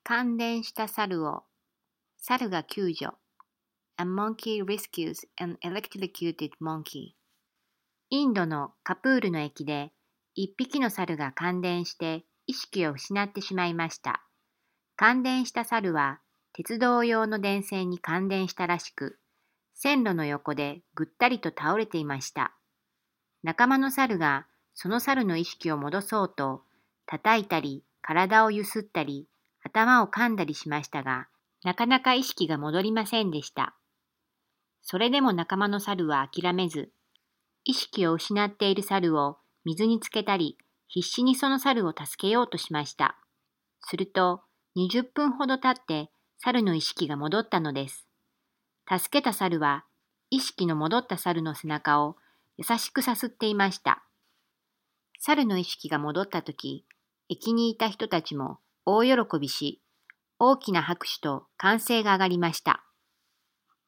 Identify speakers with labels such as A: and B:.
A: 感電した猿を、猿が救助。A monkey rescues an electrocuted monkey. インドのカプールの駅で、一匹の猿が感電して意識を失ってしまいました。感電した猿は、鉄道用の電線に感電したらしく、線路の横でぐったりと倒れていました。仲間の猿がその猿の意識を戻そうと、叩いたり、体をゆすったり、頭を噛んだりしましたが、なかなか意識が戻りませんでした。それでも仲間の猿は諦めず、意識を失っている猿を水につけたり、必死にその猿を助けようとしました。すると、20分ほど経って猿の意識が戻ったのです。助けた猿は、意識の戻った猿の背中を優しくさすっていました。猿の意識が戻ったとき、駅にいた人たちも大喜びし、大きな拍手と歓声が上がりました。